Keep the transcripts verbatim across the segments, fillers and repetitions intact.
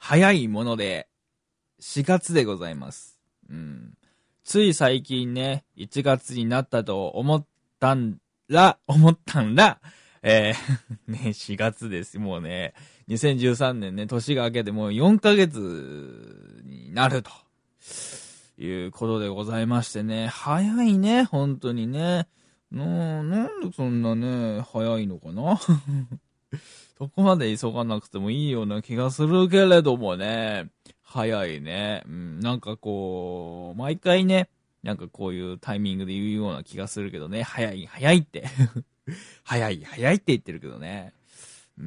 早いもので、しがつでございます。うん。つい最近ね、いちがつになったと思ったんら、思ったんら、えー、ね、しがつです。もうね、にせんじゅうさんねんね、年が明けてもうよんかげつになるということでございましてね、早いね、本当にね。な、なんでそんなね、早いのかなそこまで急がなくてもいいような気がするけれどもね、早いね。うん、なんかこう、毎回ね、なんかこういうタイミングで言うような気がするけどね、早い、早いって。早い、早いって言ってるけどね。うん。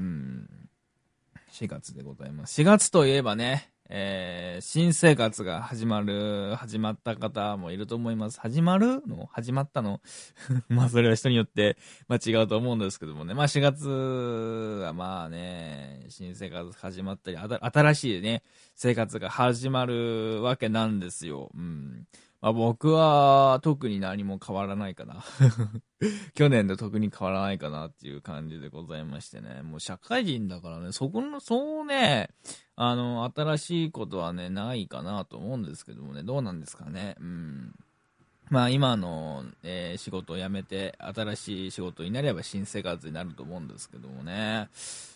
しがつでございます。しがつといえばね、えー、新生活が始まる、始まった方もいると思います。始まるの始まったのまあそれは人によって、まあ違うと思うんですけどもね。まあしがつはまあね、新生活始まったり、あた新しいね、生活が始まるわけなんですよ。うん。まあ僕は特に何も変わらないかな。去年と特に変わらないかなっていう感じでございましてね。もう社会人だからね、そこの、そうね、あの、新しいことはね、ないかなと思うんですけどもね、どうなんですかね。うん。まあ今の、えー仕事を辞めて、新しい仕事になれば新生活になると思うんですけどもね。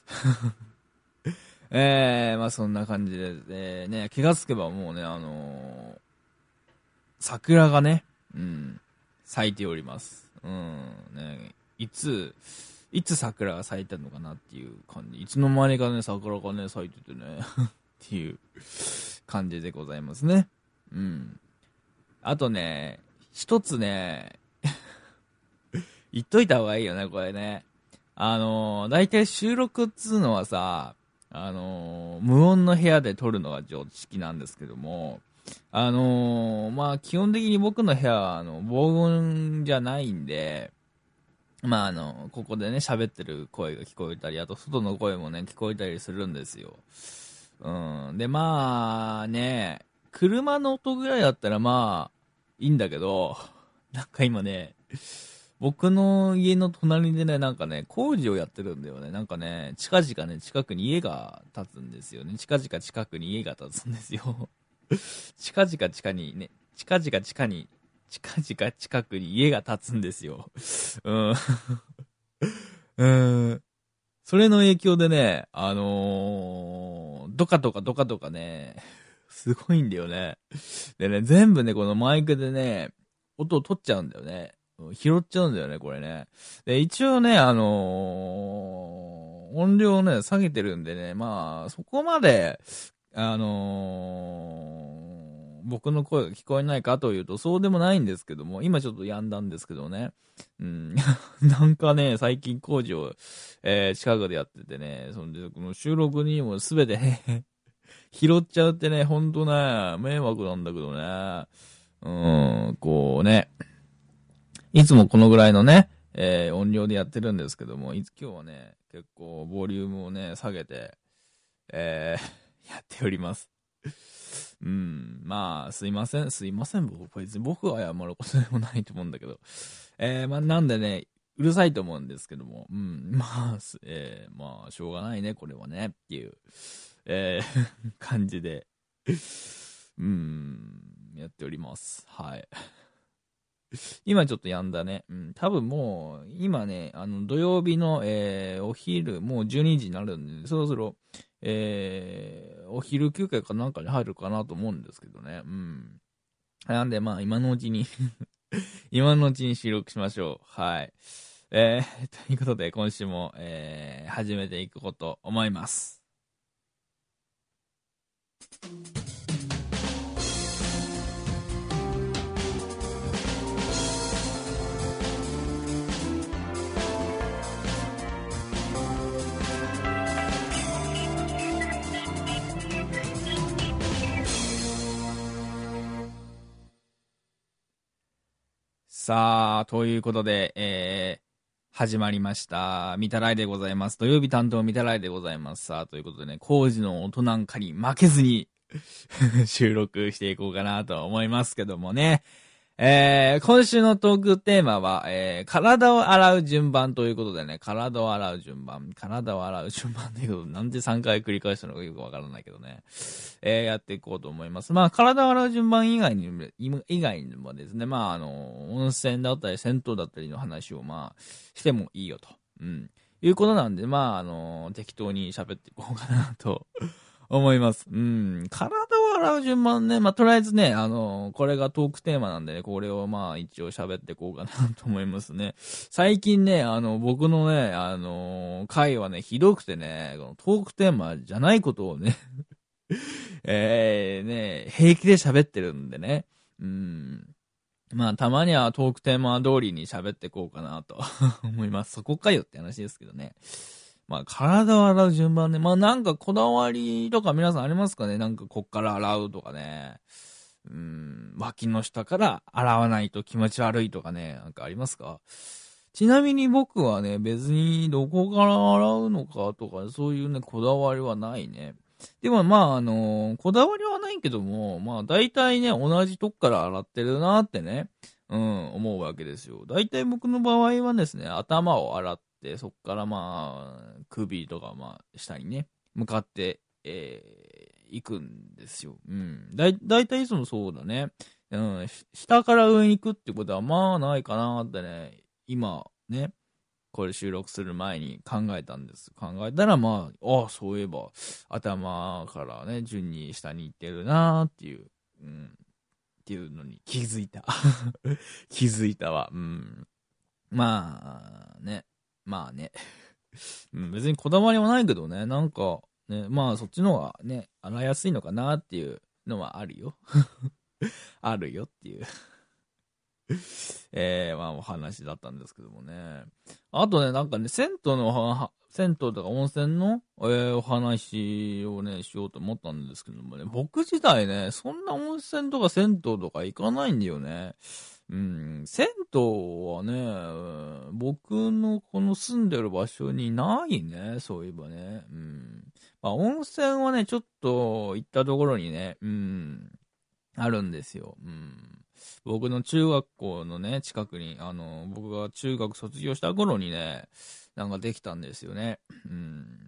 えー、まあそんな感じで、えーね、気がつけばもうね、あのー桜がね、うん、咲いております。うん、ね、いつ、いつ桜が咲いてるのかなっていう感じ。いつの間にかね、桜がね、咲いててね、っていう感じでございますね。うん。あとね、一つね、言っといた方がいいよね、これね。あのー、だいたい収録っつうのはさ、あのー、無音の部屋で撮るのが常識なんですけども、あのー、まあ、基本的に僕の部屋は、あの、防音じゃないんで、まあ、あの、ここでね、喋ってる声が聞こえたり、あと、外の声もね、聞こえたりするんですよ。うん。で、まあ、ね、車の音ぐらいだったら、まあ、いいんだけど、なんか今ね、僕の家の隣でね、なんかね、工事をやってるんだよね。なんかね、近々ね、近くに家が建つんですよね。近々近くに家が建つんですよ。近々近にね、近々近に、近々近くに家が建つんですよ。うん。うん。それの影響でね、あのー、ドカドカドカドカね、すごいんだよね。でね、全部ね、このマイクでね、音を取っちゃうんだよね。拾っちゃうんだよね、これね。で、一応ね、あのー、音量をね、下げてるんでね、まあ、そこまで、あのー、僕の声が聞こえないかというと、そうでもないんですけども、今ちょっと止んだんですけどね。うん。なんかね、最近工事を、えー、近くでやっててね、そんで、この収録にもすべてね、拾っちゃうってね、ほんとね、迷惑なんだけどね。うん、こうね、いつもこのぐらいのね、えー、音量でやってるんですけども、いつ今日はね、結構ボリュームをね、下げて、えー、やっております。うん、まあ、すいません、すいません、僕、別に僕が謝ることでもないと思うんだけど、えー、まあ、なんでね、うるさいと思うんですけども、うん、まあ、すえー、まあ、しょうがないね、これはね、っていう、えー、感じで、うん、やっております。はい。今ちょっとやんだね。うん。多分もう、今ね、あの、土曜日の、えー、お昼、もうじゅうにじになるんで、そろそろ、えー、お昼休憩かなんかに入るかなと思うんですけどね。うん。なんで、まあ、今のうちに今のうちに収録しましょう。はい。えー、ということで、今週も、えー、始めていこうと思います。さあ、ということで、えー、始まりました。みたらいでございます。土曜日担当みたらいでございます。さあ、ということでね、工事の音なんかに負けずに収録していこうかなと思いますけどもね。 えー、今週のトークテーマは、えー、体を洗う順番ということでね、体を洗う順番、体を洗う順番ということで、なんでさんかい繰り返したのかよくわからないけどね、えー、やっていこうと思います。まあ、体を洗う順番以外にも、以外にもですね、まあ、あの、温泉だったり、銭湯だったりの話を、まあ、してもいいよと。うん。いうことなんで、まあ、あの、適当に喋っていこうかなと。思います。うん。体を洗う順番ね。まあ、とりあえずね、あのー、これがトークテーマなんでね、これをまあ、一応喋っていこうかなと思いますね。最近ね、あの、僕のね、あのー、回はね、ひどくてね、このトークテーマじゃないことをね、えー、ね、平気で喋ってるんでね。うん。まあ、たまにはトークテーマ通りに喋っていこうかなと思います。そこかよって話ですけどね。まあ、体を洗う順番ね。まあ、なんかこだわりとか皆さんありますかね？なんかこっから洗うとかね。うーん、脇の下から洗わないと気持ち悪いとかね。なんかありますか？ちなみに僕はね、別にどこから洗うのかとか、そういうね、こだわりはないね。でもまあ、あのーこだわりはないけども、まあ、大体ね、同じとこから洗ってるなってね、うん、思うわけですよ。大体僕の場合はですね、頭を洗って、そっからまあ、首とかまあ、下にね、向かって、えー、行くんですよ。うん。だい、大体いつもそうだね。うん、下から上に行くってことはまあないかなってね、今ね、これ収録する前に考えたんです。考えたらまあ、ああ、そういえば、頭からね、順に下に行ってるなーっていう、うん、っていうのに気づいた。気づいたわ。うん。まあ、ね。まあね。うん、別にこだわりはないけどね、なんか、ね、まあそっちの方がね、洗いやすいのかなっていうのはあるよ。あるよっていうえー、まあお話だったんですけどもね。あとね、なんかね、銭湯のは、銭湯とか温泉の、えー、お話をね、しようと思ったんですけどもね、僕自体ね、そんな温泉とか銭湯とか行かないんだよね。うん、銭湯はね、僕のこの住んでる場所にないね、そういえばね。うん。まあ、温泉はね、ちょっと行ったところにね、うん、あるんですよ。うん。僕の中学校のね、近くに、あの、僕が中学卒業した頃にね、なんかできたんですよね。うん。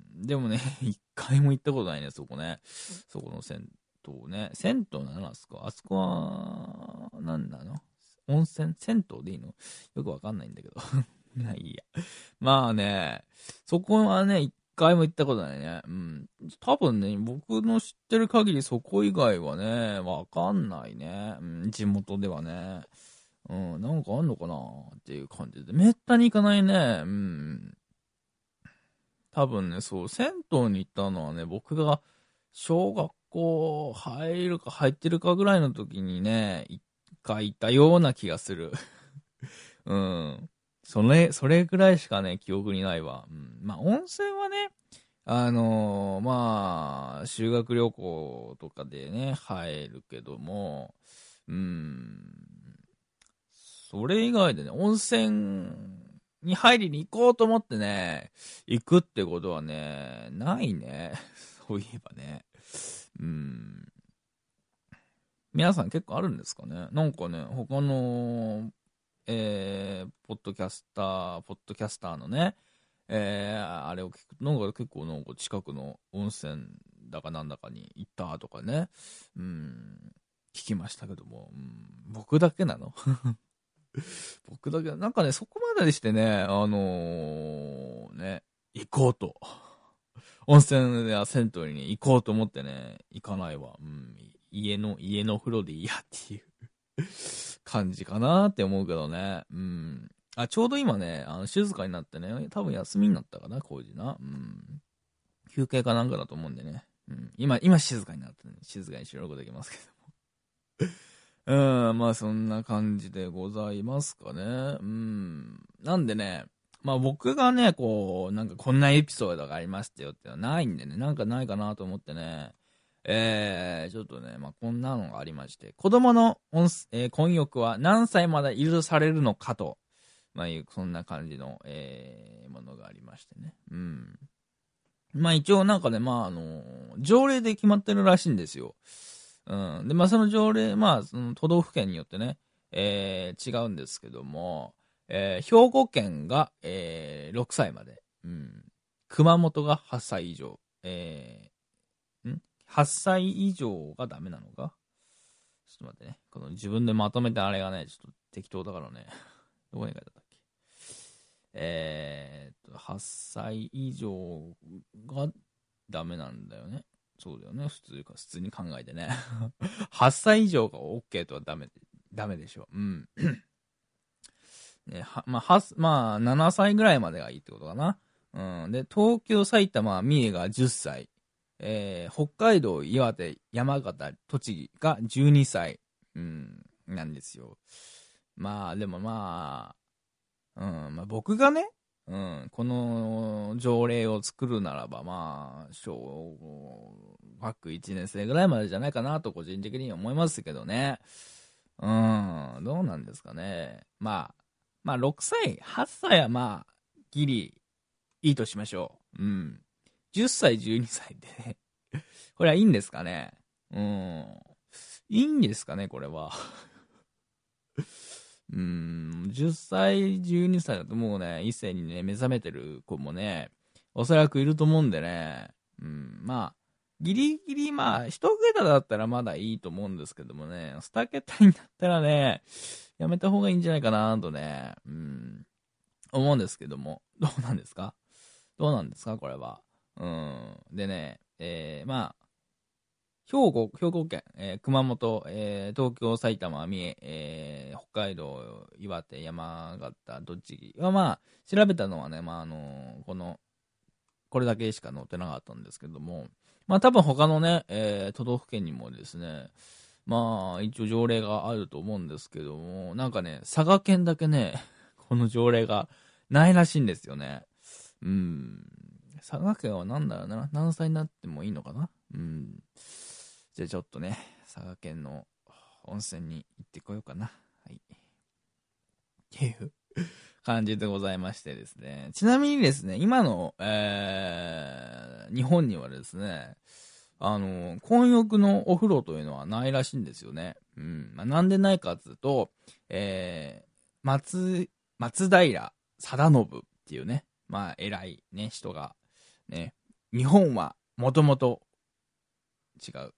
でもね、一回も行ったことないね、そこね。そこの銭湯ね。銭湯なのあそこ。あそこは、なんなの温泉銭湯でいいのよくわかんないんだけど。まあいいや。まあね、そこはね、一回も行ったことないね。うん。多分ね、僕の知ってる限りそこ以外はね、わかんないね。うん、地元ではね。うん、なんかあんのかなっていう感じで。めったに行かないね。うん。多分ね、そう、銭湯に行ったのはね、僕が小学校入るか入ってるかぐらいの時にね、一回行ったような気がする。うん。それ、それぐらいしかね、記憶にないわ。うん。まあ、温泉はね、あのーまあ、修学旅行とかでね、入るけども、うん。それ以外でね、温泉に入りに行こうと思ってね、行くってことはね、ないね。そういえばね。うん。皆さん結構あるんですかね。なんかね、他の、えー、ポッドキャスター、ポッドキャスターのね、えー、あれを聞くのが結構なんか近くの温泉だかなんだかに行ったとかね、うん、聞きましたけども、うん、僕だけなの僕だけ、なんかね、そこまでしてね、あのー、ね、行こうと。温泉や銭湯に、ね、行こうと思ってね、行かないわ。うん、家の、家の風呂でいいやっていう感じかなって思うけどね。うん。あ、ちょうど今ね、あの、静かになってね、多分休みになったかな、工事な。うん。休憩かなんかだと思うんでね。うん。今、今静かになってね、静かに収録できますけども。うん、まあそんな感じでございますかね。うん。なんでね、まあ僕がね、こう、なんかこんなエピソードがありましたよっていうのはないんでね、なんかないかなと思ってね、えー、ちょっとね、まあ、こんなのがありまして、子供の温、えー、混浴は何歳まで許されるのかと、まあ、いう、そんな感じの、えー、ものがありましてね。うん。まあ、一応なんかね、まあ、あの、条例で決まってるらしいんですよ。うん。で、まあ、その条例、まあ、その都道府県によってね、 えー、違うんですけども、えー、兵庫県が、えー、ろくさいまで、うん、熊本がはっさい以上、えー、ん ?はっ 歳以上がダメなのかちょっと待ってね。この自分でまとめてあれがね、ちょっと適当だからね。どこに書いてあったっけえーっと、はっさい以上がダメなんだよね。そうだよね。普通か、普通に考えてね。はっさい以上が OK とはダメ、ダメでしょ。うん。ね、は、まあ、はまあ、ななさいぐらいまでがいいってことかな。うん。で、東京、埼玉、三重がじゅっさい。えー、北海道、岩手、山形、栃木がじゅうにさい。うん、なんですよ。まあ、でもまあ、うん、まあ僕がね、うん、この条例を作るならば、まあ、小学いちねん生ぐらいまでじゃないかなと個人的に思いますけどね。うん、どうなんですかね。まあ、まあろくさい、はっさいはまあ、ギリいいとしましょう。うん。じゅっさい、じゅうにさいってね。これはいいんですかね。うん。いいんですかね、これは。うーん、じゅっさい、じゅうにさいだともうね、異性にね、目覚めてる子もね、おそらくいると思うんでね、うん、まあ、ギリギリ、まあ、一桁だったらまだいいと思うんですけどもね、二桁になったらね、やめた方がいいんじゃないかなとね、うん、思うんですけども、どうなんですかどうなんですかこれは。うん。でね、えー、まあ、兵庫、兵庫県、えー熊本、えー東京、埼玉、三重、えー北海道、岩手、山形、栃木は、まあ、調べたのはね、まあ、あのこの、これだけしか載ってなかったんですけども、まあ、多分他のね、えー都道府県にもですね、まあ、一応条例があると思うんですけども、なんかね、佐賀県だけね、この条例がないらしいんですよね。うん。佐賀県は何だろうな、何歳になってもいいのかなうん。じゃあちょっとね、佐賀県の温泉に行ってこようかな。はい。っていう感じでございましてですね。ちなみにですね、今の、えー、日本にはですね、あの、混浴のお風呂というのはないらしいんですよね。うん。まあ、なんでないかっていうと、えー、松、松平定信っていうね、まあ、偉いね、人が、ね、日本はもともと違う。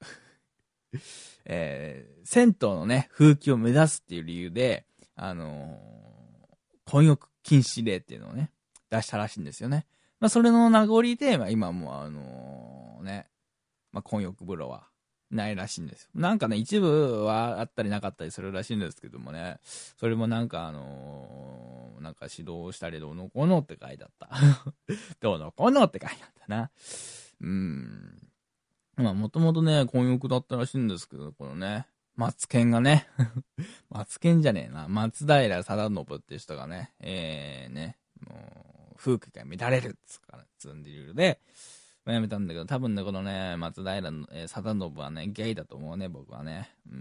えー、銭湯のね、風紀を目指すっていう理由で、あのー、混浴禁止令っていうのをね、出したらしいんですよね。まあ、それの名残で、まあ、今もあのー、ね、まあ、混浴風呂はないらしいんですよ。なんかね、一部はあったりなかったりするらしいんですけどもね、それもなんかあのー、なんか指導したりどうのこうのって書いてあった。どうのこうのって書いてあったな。うーん。まあ、もともとね、混浴だったらしいんですけど、このね、マツケンがね、マツケンじゃねえな、松平定信っていう人がね、えー、ね、もう、風紀が乱れるっつうから、つんで理由で、まあ、やめたんだけど、多分ね、このね、松平の、えー、定信はね、ゲイだと思うね、僕はね。うん、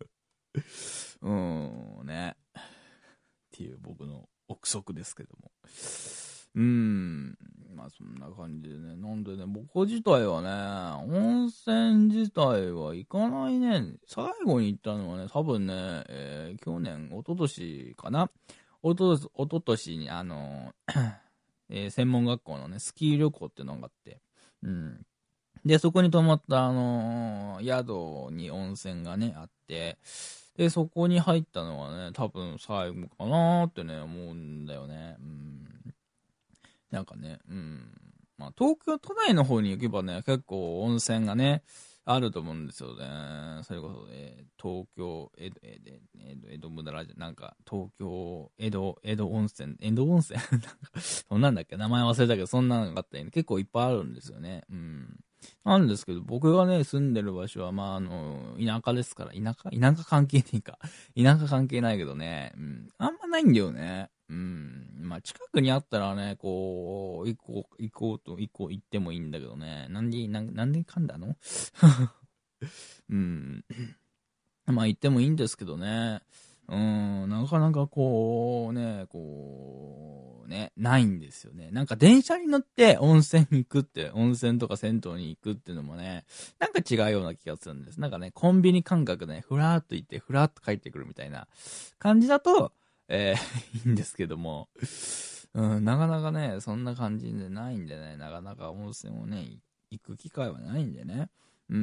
うーん、ね。っていう僕の憶測ですけども。うーん。まあそんな感じでね。なんでね、僕自体はね、温泉自体は行かないね。最後に行ったのはね、多分ね、えー、去年、一昨年かな。一昨年、一昨年に、あのえー、専門学校のね、スキー旅行っていうのがあって、うん。で、そこに泊まった、あのー宿に温泉がね、あって、で、そこに入ったのはね、多分最後かなーってね、思うんだよね。うん。なんかね、うん。まあ、東京都内の方に行けばね、結構温泉がね、あると思うんですよね。それこそ、えー東京、江戸、江戸、江戸、江戸無駄らじゃ、なんか、東京、江戸、江戸温泉、江戸温泉なんか、そんなんだっけ名前忘れたけど、そんなのがあったり、ね、結構いっぱいあるんですよね。うん。なんですけど、僕がね、住んでる場所は、まあ、あの、田舎ですから、田舎田舎関係ねえか。田舎関係ないけどね、うん。あんまないんだよね。うん。まあ、近くにあったらね、こう、行こう、行こうと、行こう、行ってもいいんだけどね。なんで、なんなんで噛んだのうん。まあ、行ってもいいんですけどね。 うん、なかなかこうね、こうね、ないんですよね。なんか電車に乗って温泉に行くって、温泉とか銭湯に行くっていうのもね、なんか違うような気がするんです。なんかね、コンビニ感覚でね、ふらーっと行って、ふらーっと帰ってくるみたいな感じだと、えー、いいんですけども、うん、なかなかね、そんな感じでないんでね、なかなか温泉をね、行く機会はないんでね。うん。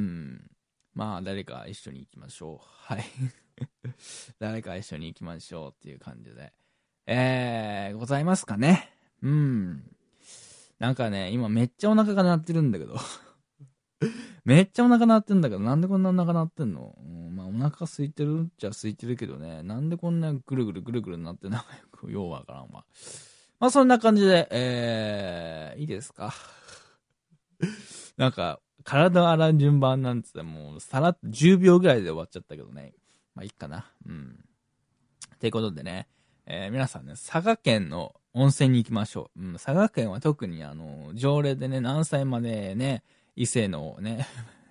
まあ、誰か一緒に行きましょう。はい。誰か一緒に行きましょうっていう感じで。えー、ございますかね。うん。なんかね、今めっちゃお腹が鳴ってるんだけど。めっちゃお腹鳴ってんだけど、なんでこんなお腹鳴ってんの、うん、まあお腹空いてるっちゃ空いてるけどね、なんでこんなぐるぐるぐるぐるなってんのかようわからんわ。まあそんな感じで、えー、いいですか。なんか、体を洗う順番なんつってもう、さらっとじゅうびょうぐらいで終わっちゃったけどね。まあいいかな。うん。ってことでね、えー、皆さんね、佐賀県の温泉に行きましょう。うん、佐賀県は特にあの、条例でね、何歳までね、異性のね、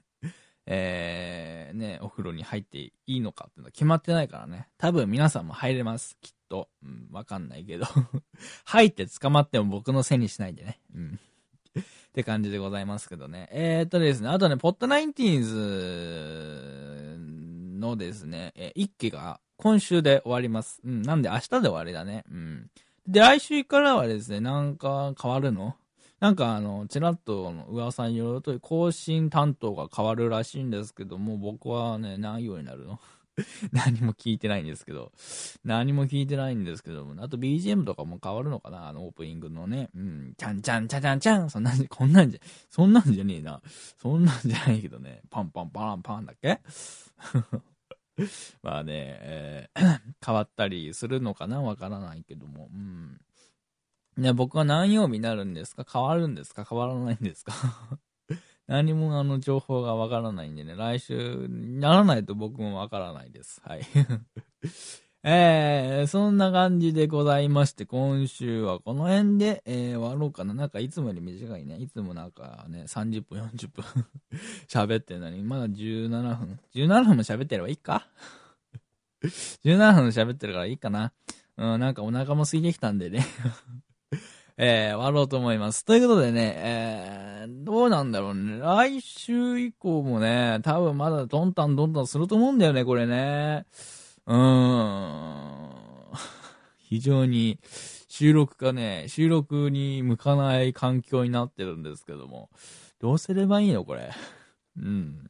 えー、ね、お風呂に入っていいのかっていうのは決まってないからね。多分皆さんも入れます。きっと。うん、わかんないけど。入って捕まっても僕のせいにしないでね。うん。って感じでございますけどね。えー、っとですね、あとね、ポッドナインティーンズのですね、えー、一期が今週で終わります。うん、なんで明日で終わりだね。うん。で、来週からはですね、なんか変わるのなんかあの、ちらっと噂によると、更新担当が変わるらしいんですけども、僕はね、何曜になるの何も聞いてないんですけど、何も聞いてないんですけども、あと ビージーエム とかも変わるのかな、あのオープニングのね。うん、ちゃんちゃんちゃんちゃんちゃん、そんなんじゃ、こんなんじゃ、そんなんじゃねえな。そんなんじゃないけどね、パンパンパンパンだっけまあね、えー変わったりするのかなわからないけども、うん。ね、僕は何曜日になるんですか変わるんですか変わらないんですか何もあの情報がわからないんでね、来週にならないと僕もわからないです。はい。えー、そんな感じでございまして、今週はこの辺で、えー、終わろうかな。なんかいつもより短いね。いつもなんかね、さんじゅっぷん、よんじゅっぷん喋ってんのに、まだじゅうななふん。じゅうななふんも喋ってればいいかじゅうななふん喋ってるからいいかな。うん、なんかお腹も空いてきたんでねえー、終わろうと思います。ということでね、えー、どうなんだろうね。来週以降もね、多分まだどんたんどんたんすると思うんだよね、これね。うーん。非常に収録がね、収録に向かない環境になってるんですけども。どうすればいいのこれ。うん。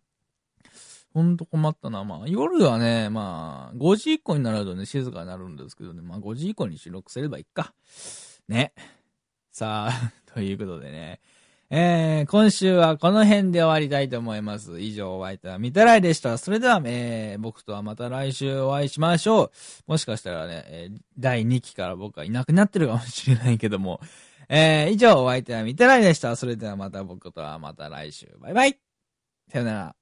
ほんと困ったな。まあ、夜はね、まあ、ごじ以降になるとね、静かになるんですけどね。まあ、ごじ以降に収録すればいいか。ね。さあ、ということでね。えー、今週はこの辺で終わりたいと思います。以上、お相手はみたらいでした。それでは、えー、僕とはまた来週お会いしましょう。もしかしたらね、えー、だいにきから僕はいなくなってるかもしれないけども。えー、以上、お相手はみたらいでした。それではまた僕とはまた来週。バイバイ。さよなら。